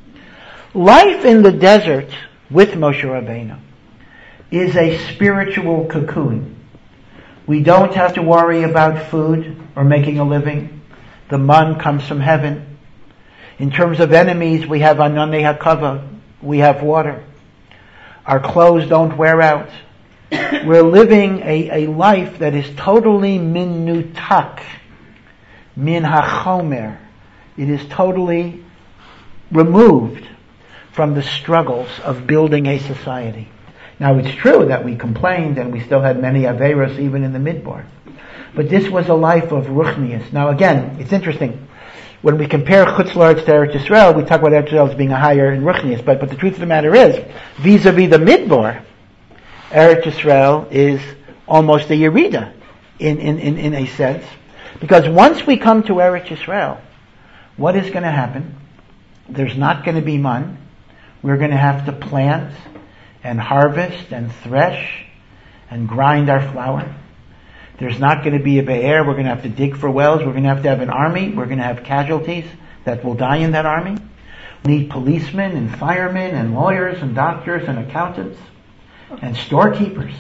Life in the desert with Moshe Rabbeinu is a spiritual cocoon. We don't have to worry about food or making a living. The man comes from heaven. In terms of enemies, we have Ananei HaKava. We have water. Our clothes don't wear out. We're living a, a life that is totally minutak, min hachomer. It is totally removed from the struggles of building a society. Now it's true that we complained and we still had many Averos even in the Midbar. But this was a life of Ruchnius. Now again, it's interesting. When we compare Chutz La'aretz to Eretz Yisrael, we talk about Eretz Yisrael as being a higher in Ruchnius. But, but the truth of the matter is, vis-a-vis the Midbar, Eretz Yisrael is almost a Yerida in, in, in, in a sense. Because once we come to Eretz Yisrael, what is going to happen? There's not going to be man. We're going to have to plant and harvest and thresh and grind our flour. There's not going to be a be'er. We're going to have to dig for wells. We're going to have to have an army. We're going to have casualties that will die in that army. We need policemen and firemen and lawyers and doctors and accountants and storekeepers.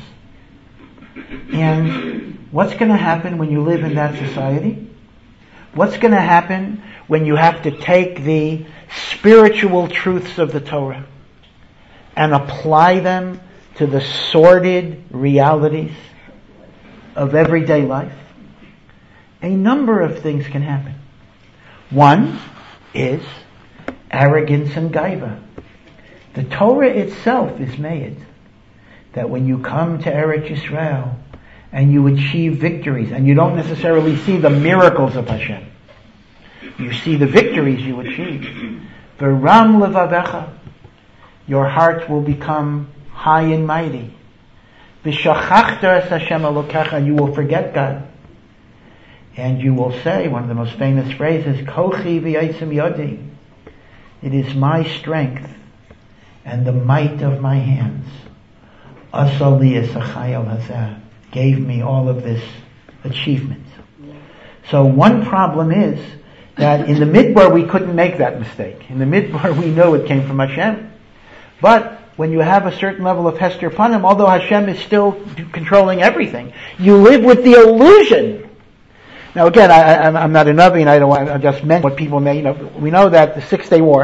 And what's going to happen when you live in that society? What's going to happen when you have to take the spiritual truths of the Torah and apply them to the sordid realities of everyday life? A number of things can happen. One is arrogance and gaiva. The Torah itself is made that when you come to Eretz Yisrael and you achieve victories, and you don't necessarily see the miracles of Hashem, you see the victories you achieve. V'ram levavecha, your heart will become high and mighty. V'shachachta es Hashem Elokecha, and you will forget God. And you will say, one of the most famous phrases, Kochi v'yaitzim yodi. It is my strength and the might of my hands. Asali es achayel hazeh, gave me all of this achievement. So one problem is that in the Midbar we couldn't make that mistake. In the Midbar we know it came from Hashem. But when you have a certain level of Hester Panim, although Hashem is still controlling everything, you live with the illusion. Now again, I, I'm not a Navi and I don't want to just mention what people may, you know, we know that the Six Day War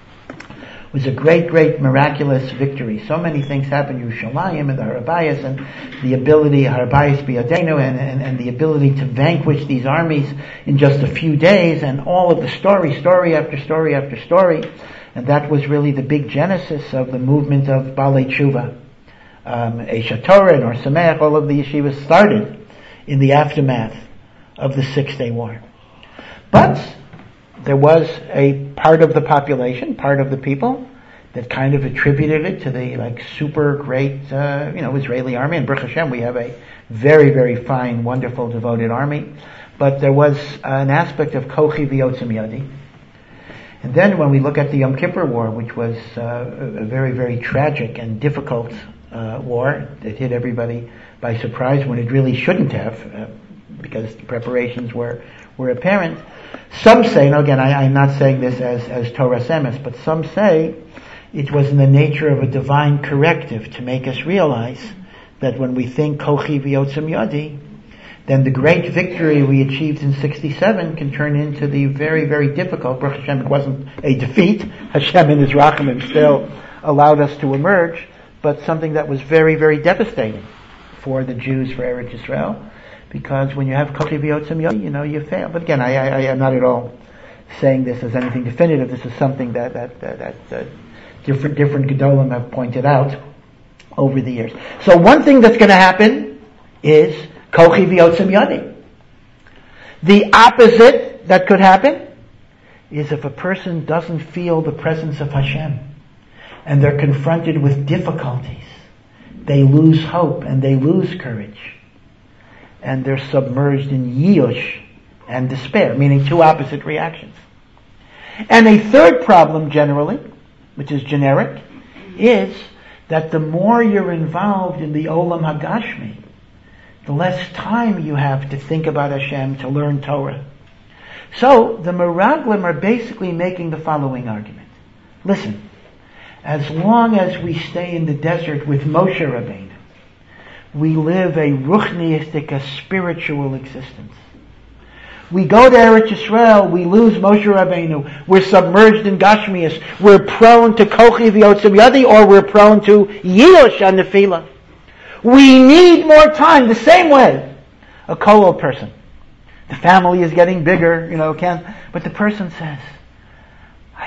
was a great, great miraculous victory. So many things happened, Yerushalayim and the Har Habayis, and the ability, Har Habayis Biyadenu, and, and, and the ability to vanquish these armies in just a few days, and all of the story, story after story after story. And that was really the big genesis of the movement of Balei Tshuva. Um, Eish Torah and Or Sameach, all of the yeshivas started in the aftermath of the Six Day War. But there was a part of the population, part of the people, that kind of attributed it to the like super great, uh, you know, Israeli army. And Baruch Hashem, we have a very, very fine, wonderful, devoted army. But there was an aspect of Kochi v'yotzim yadi. And then when we look at the Yom Kippur War, which was uh, a very, very tragic and difficult uh, war that hit everybody by surprise when it really shouldn't have, uh, because the preparations were, were apparent. Some say, and again, I, I'm not saying this as, as Torah Semes, but some say it was in the nature of a divine corrective to make us realize that when we think Kochi v'yotzim yadi, then the great victory we achieved in sixty-seven can turn into the very, very difficult, Baruch Hashem, it wasn't a defeat, Hashem in His Rachamim still allowed us to emerge, but something that was very, very devastating for the Jews, for Eretz Yisrael, because when you have Kochi v'yotzim yadi, you know, you fail. But again, I, I, I am not at all saying this as anything definitive. This is something that, that, that, that uh, different, different Gedolim have pointed out over the years. So one thing that's going to happen is Kochi v'yotzim yadi. The opposite that could happen is if a person doesn't feel the presence of Hashem and they're confronted with difficulties, they lose hope and they lose courage and they're submerged in yiyush and despair, meaning two opposite reactions. And a third problem generally, which is generic, is that the more you're involved in the Olam HaGashmi, the less time you have to think about Hashem, to learn Torah. So, the Meraglim are basically making the following argument. Listen, as long as we stay in the desert with Moshe Rabbeinu, we live a ruchniistic, a spiritual existence. We go to Eretz Yisrael, we lose Moshe Rabbeinu, we're submerged in Gashmias, we're prone to Kochi v'yotzim yadi, or we're prone to Yiyosh and Nefila. We need more time, the same way a kollel person. The family is getting bigger, you know, can, but the person says, I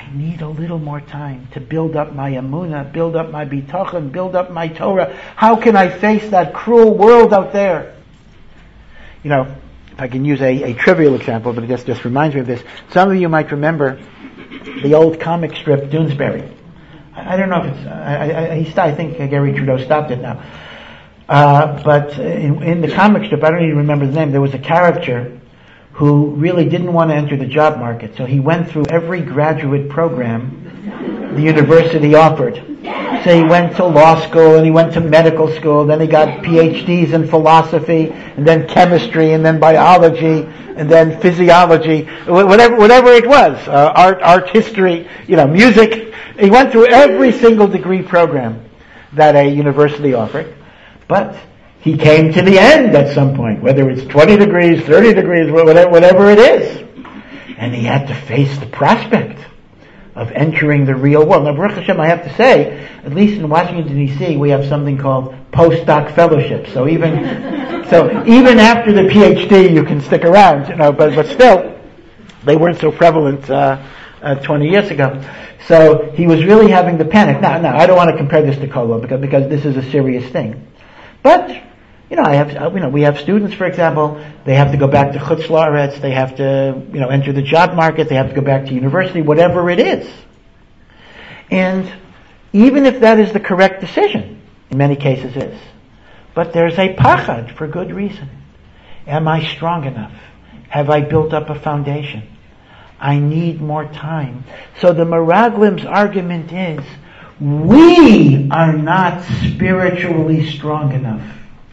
I need a little more time to build up my emunah, build up my bitachon, build up my Torah. How can I face that cruel world out there? You know, if I can use a, a trivial example, but it just, just reminds me of this. Some of you might remember the old comic strip Doonesbury. I, I don't know if it's, I, I, he st- I think Gary Trudeau stopped it now. Uh, but in, in the comic strip, I don't even remember the name, there was a character who really didn't want to enter the job market. So he went through every graduate program the university offered. So he went to law school, and he went to medical school, then he got P H Ds in philosophy, and then chemistry, and then biology, and then physiology, whatever whatever it was, uh, art, art history, you know, music. He went through every single degree program that a university offered. But he came to the end at some point, whether it's twenty degrees, thirty degrees, whatever, whatever it is. And he had to face the prospect of entering the real world. Now, Baruch Hashem, I have to say, at least in Washington, D C, we have something called postdoc fellowships. So even, so even after the P H D, you can stick around, you know, but, but still, they weren't so prevalent, uh, uh, twenty years ago. So he was really having the panic. Now, now, I don't want to compare this to Kolo because, because this is a serious thing. But, you know, I have, you know, we have students, for example, they have to go back to Chutz La'aretz, they have to, you know, enter the job market, they have to go back to university, whatever it is. And even if that is the correct decision, in many cases is, but there's a pachad for good reason. Am I strong enough? Have I built up a foundation? I need more time. So the Meraglim's argument is, we are not spiritually strong enough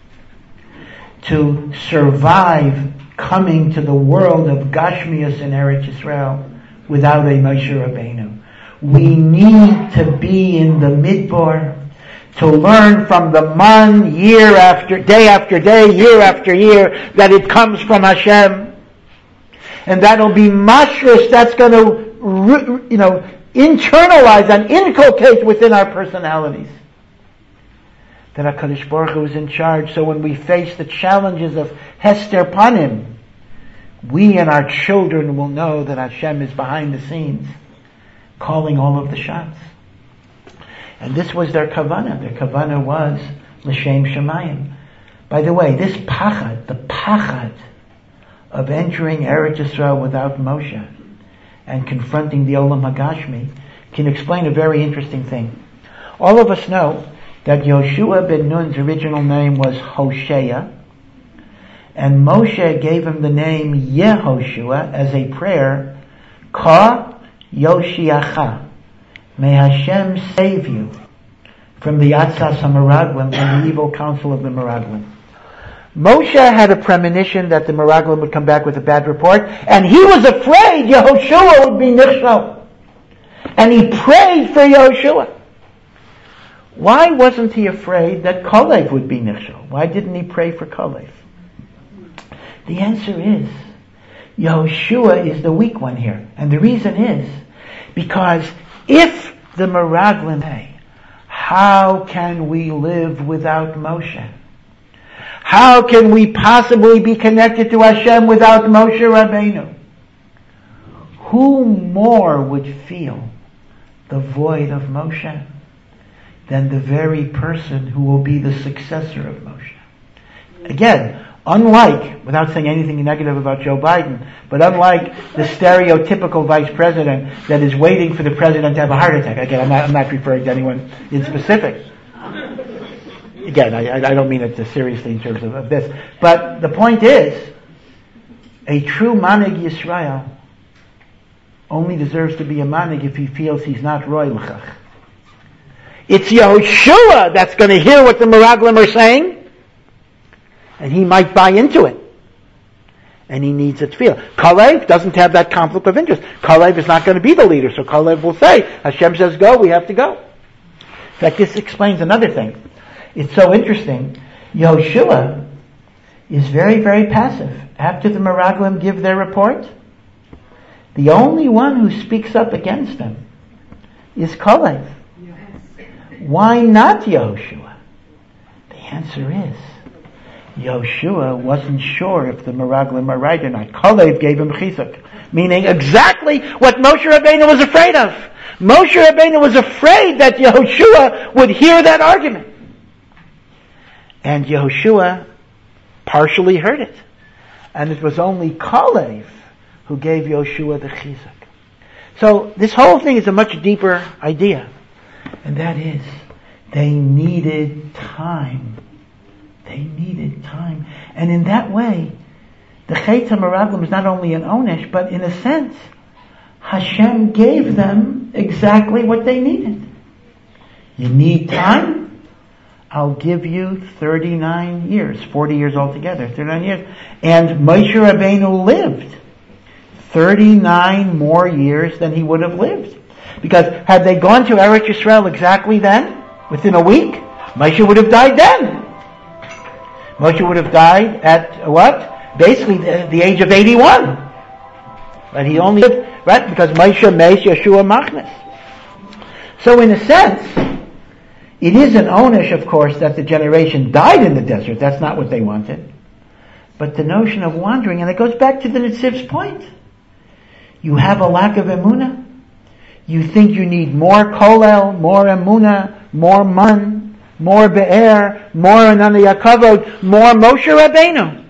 to survive coming to the world of Gashmias and Eretz Yisrael without a Moshe Rabbeinu. We need to be in the Midbar to learn from the man year after day after day, year after year, that it comes from Hashem. And that'll be mashrus, that's going to, you know, internalize and inculcate within our personalities that HaKadosh Baruch Hu is in charge. So when we face the challenges of Hester Panim, we and our children will know that Hashem is behind the scenes, calling all of the shots. And this was their kavanah. Their kavanah was l'shem shemayim. By the way, this pachad, the pachad of entering Eretz Yisrael without Moshe and confronting the Olam HaGashmi can explain a very interesting thing. All of us know that Yoshua ben Nun's original name was Hosea, and Moshe gave him the name Yehoshua as a prayer, Ka Yoshiacha. May Hashem save you from the Atzas HaMeraglim, from the evil counsel of the Meraglim. Moshe had a premonition that the Meraglim would come back with a bad report, and he was afraid Yehoshua would be nichshel. And he prayed for Yehoshua. Why wasn't he afraid that Kalev would be nichshel? Why didn't he pray for Kalev? The answer is, Yehoshua is the weak one here. And the reason is, because if the Meraglim say, how can we live without Moshe? How can we possibly be connected to Hashem without Moshe Rabbeinu? Who more would feel the void of Moshe than the very person who will be the successor of Moshe? Again, unlike, without saying anything negative about Joe Biden, but unlike the stereotypical vice president that is waiting for the president to have a heart attack. Again, I'm not, I'm not referring to anyone in specific. Again, I, I don't mean it seriously in terms of, of this. But the point is, a true Manig Yisrael only deserves to be a Manig if he feels he's not Roy L'chach. It's Yehoshua that's going to hear what the Meraglim are saying, and he might buy into it. And he needs it to feel. Kalev doesn't have that conflict of interest. Kalev is not going to be the leader, so Kalev will say, Hashem says go, we have to go. In fact, this explains another thing. It's so interesting. Yehoshua is very, very passive. After the Meraglim give their report, the only one who speaks up against them is Kalev. Yes. Why not Yehoshua? The answer is, Yehoshua wasn't sure if the Meraglim are right or not. Kalev gave him chizuk, meaning exactly what Moshe Rabbeinu was afraid of. Moshe Rabbeinu was afraid that Yehoshua would hear that argument. And Yehoshua partially heard it. And it was only Kalev who gave Yehoshua the chizuk. So this whole thing is a much deeper idea. And that is, they needed time. They needed time. And in that way, the Chet HaMeraglim is not only an onesh, but in a sense, Hashem gave them exactly what they needed. You need time? I'll give you thirty-nine years, forty years altogether, thirty-nine years. And Moshe Rabbeinu lived thirty-nine more years than he would have lived. Because had they gone to Eretz Yisrael exactly then, within a week, Moshe would have died then. Moshe would have died at what? Basically the, the age of eighty-one. But he only lived, right? Because Moshe Meis Yeshua Machnes. So in a sense, it is an onesh, of course, that the generation died in the desert. That's not what they wanted. But the notion of wandering, and it goes back to the Nitziv's point. You have a lack of emunah. You think you need more kolel, more emunah, more man, more be'er, more anani yakavod, more Moshe Rabbeinu.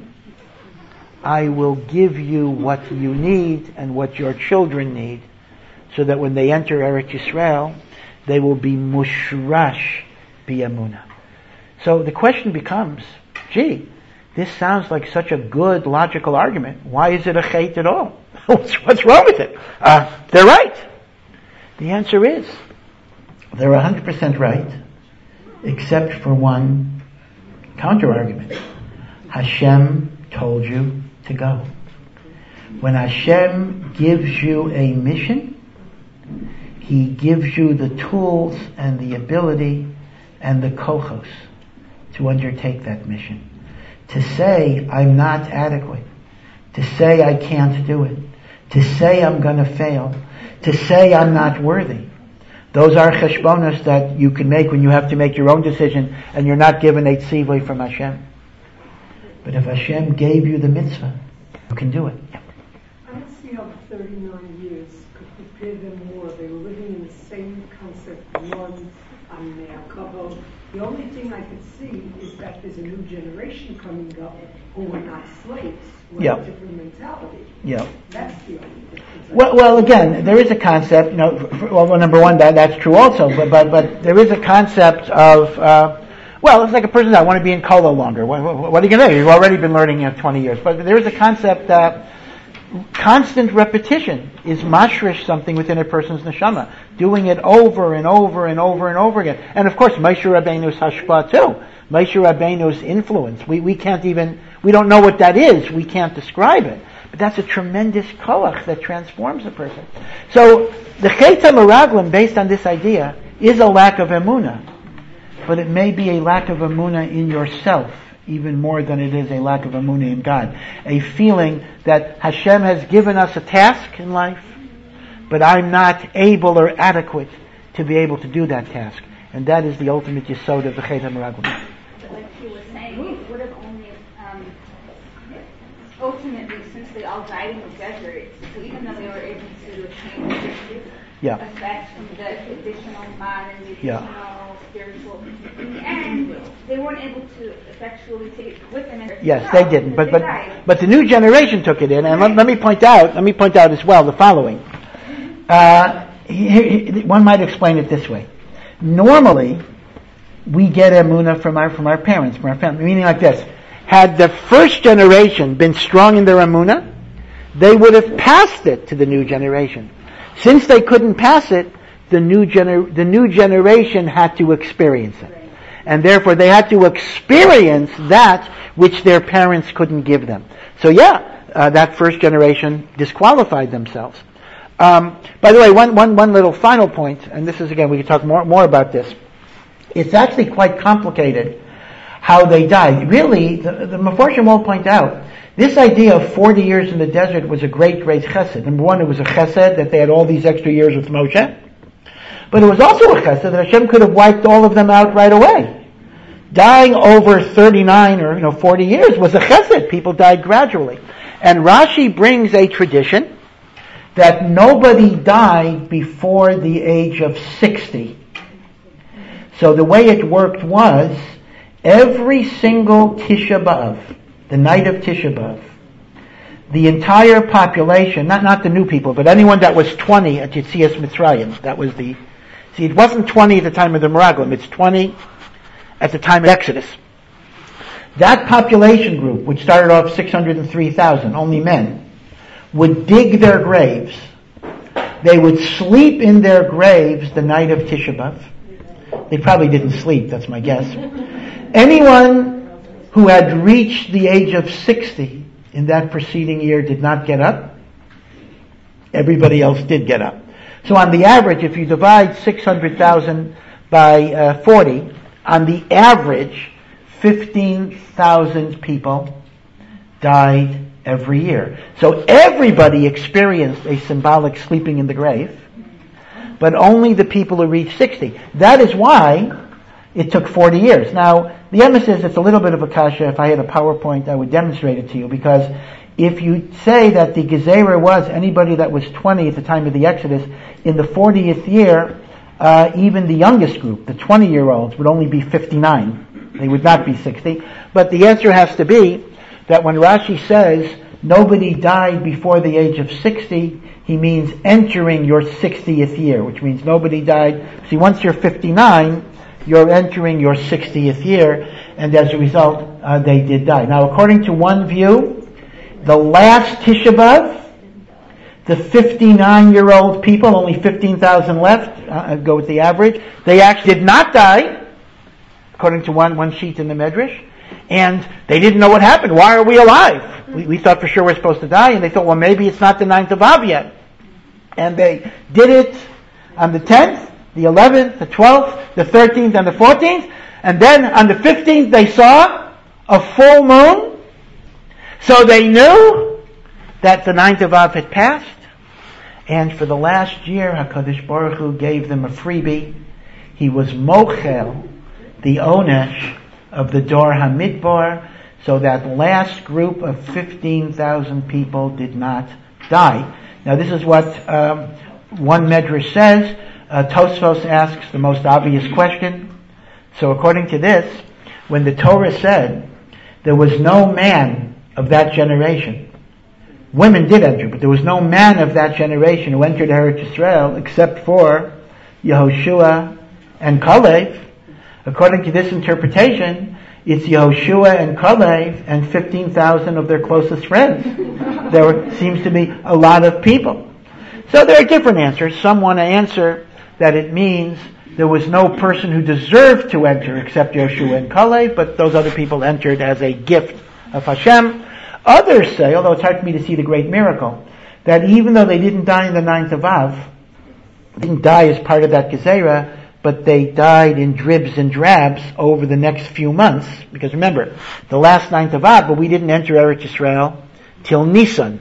I will give you what you need and what your children need, so that when they enter Eretz Yisrael, they will be mushrash b'emunah. So the question becomes, gee, this sounds like such a good logical argument. Why is it a chait at all? what's, what's wrong with it? Uh, they're right. The answer is, they're one hundred percent right, except for one counter-argument. Hashem told you to go. When Hashem gives you a mission, He gives you the tools and the ability and the kochos to undertake that mission. To say, I'm not adequate. To say, I can't do it. To say, I'm going to fail. To say, I'm not worthy. Those are cheshbonos that you can make when you have to make your own decision and you're not given a tzivui from Hashem. But if Hashem gave you the mitzvah, you can do it. Yeah. I don't see how the thirty-nine years could prepare them more. They were living in the same concept, one on their cover. The only thing I could see is that there's a new generation coming up who were not slaves, who Yeah. have a different mentality. Yeah. That's the only difference. Well, well, again, there is a concept. You know, for, well, number one, that that's true also. But but but there is a concept of. Uh, well, it's like a person that I want to be in kollel longer. What, what, what are you going to do? You've already been learning, you know, twenty years. But there is a concept that constant repetition is mashrish something within a person's neshama, doing it over and over and over and over again. And of course, Moshe Rabbeinu's hashpah too. Moshe Rabbeinu's influence. We we can't even we don't know what that is. We can't describe it. But that's a tremendous koach that transforms a person. So the Chet HaMeraglim, based on this idea, is a lack of emunah. But it may be a lack of emunah in yourself, even more than it is a lack of emunah in God. A feeling that Hashem has given us a task in life, but I'm not able or adequate to be able to do that task. And that is the ultimate yesod of the Chet HaMeraglim. But like she was saying, it would have only, um, ultimately, since they all died in the desert, so even though they were able to change the Yeah. effects from the additional man and the additional Yeah. spiritual, in the end, they weren't able to effectually take it with them. Yes, they didn't. But They but died. but the new generation took it in, and let, let me point out. Let me point out as well the following. Uh, he, he, one might explain it this way. Normally, we get emunah from our from our parents, from our family. Meaning like this: had the first generation been strong in their emunah, they would have passed it to the new generation. Since they couldn't pass it, the new gener- the new generation had to experience it. And therefore they had to experience that which their parents couldn't give them. So yeah, uh, that first generation disqualified themselves. Um, by the way, one, one, one little final point, and this is again, we can talk more, more about this. It's actually quite complicated how they died. Really, the, the Meforshim will point out, this idea of forty years in the desert was a great, great chesed. Number one, it was a chesed that they had all these extra years with Moshe. But it was also a chesed that Hashem could have wiped all of them out right away. dying over thirty-nine or you know forty years was a chesed. People died gradually. And Rashi brings a tradition that nobody died before the age of sixty. So the way it worked was, every single Tisha B'Av, the night of Tisha B'Av, the entire population, not, not the new people, but anyone that was twenty at Yetzias Mitzrayim, that was the, see, it wasn't twenty at the time of the Meraglim, it's twenty at the time of Exodus. That population group, which started off six hundred three thousand, only men, would dig their graves. They would sleep in their graves the night of Tisha B'Av. They probably didn't sleep, that's my guess. Anyone who had reached the age of sixty in that preceding year did not get up. Everybody else did get up. So on the average, if you divide six hundred thousand by uh, forty, on the average, fifteen thousand people died every year. So everybody experienced a symbolic sleeping in the grave, but only the people who reached sixty. That is why it took forty years. Now, the emphasis is it's a little bit of a kasha. If I had a PowerPoint, I would demonstrate it to you, because if you say that the Gezerah was anybody that was twenty at the time of the Exodus, in the fortieth year, uh, even the youngest group, the twenty-year-olds, would only be fifty-nine. They would not be sixty. But the answer has to be that when Rashi says nobody died before the age of sixty, he means entering your sixtieth year, which means nobody died. See, once you're fifty-nine, you're entering your sixtieth year, and as a result, uh, they did die. Now, according to one view, the last Tisha B'Av, the fifty-nine-year-old people, only fifteen thousand left, uh, go with the average, they actually did not die, according to one, one sheet in the Medrash, and they didn't know what happened. Why are we alive? We, we thought for sure we're supposed to die, and they thought, well, maybe it's not the ninth of Av yet. And they did it on the tenth, the eleventh, the twelfth, the thirteenth, and the fourteenth, and then on the fifteenth they saw a full moon, so they knew that the ninth of Av had passed, and for the last year, HaKadosh Baruch Hu gave them a freebie. He was mochel, the onesh of the Dor HaMidbar, so that last group of fifteen thousand people did not die. Now this is what um, one Medrash says. Uh, Tosfos asks the most obvious question. So according to this, when the Torah said there was no man of that generation, women did enter, but there was no man of that generation who entered Eretz Yisrael except for Yehoshua and Kalev. According to this interpretation, it's Yehoshua and Kalev and fifteen thousand of their closest friends. There were, seems to be a lot of people. So there are different answers. Some want to answer that it means there was no person who deserved to enter except Yehoshua and Kalev, but those other people entered as a gift of Hashem. Others say, although it's hard for me to see the great miracle, that even though they didn't die in the ninth of Av, didn't die as part of that Gezerah, but they died in dribs and drabs over the next few months. Because remember, the last ninth of Av, but we didn't enter Eretz Yisrael till Nisan.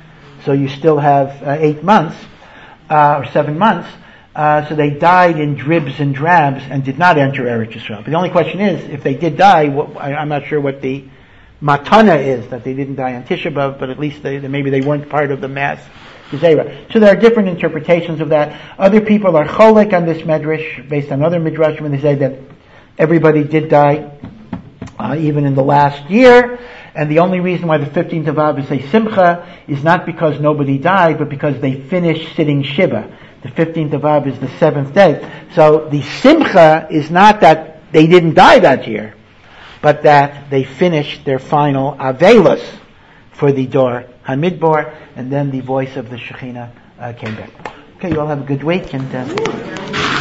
So you still have uh, eight months, uh, or seven months. Uh, so they died in dribs and drabs and did not enter Eretz Yisrael. But the only question is, if they did die, what, I, I'm not sure what the matana is, that they didn't die on Tisha B'Av, but at least they, maybe they weren't part of the mass Gezerah. So there are different interpretations of that. Other people are cholek on this medrash, based on other midrashim, and they say that everybody did die, uh, even in the last year. And the only reason why the fifteenth of Av is a simcha is not because nobody died, but because they finished sitting Shiva. The fifteenth of Av is the seventh day. So the simcha is not that they didn't die that year, but that they finished their final avelos for the Dor HaMidbar, and then the voice of the Shekhinah uh, came back. Okay, you all have a good week, and uh,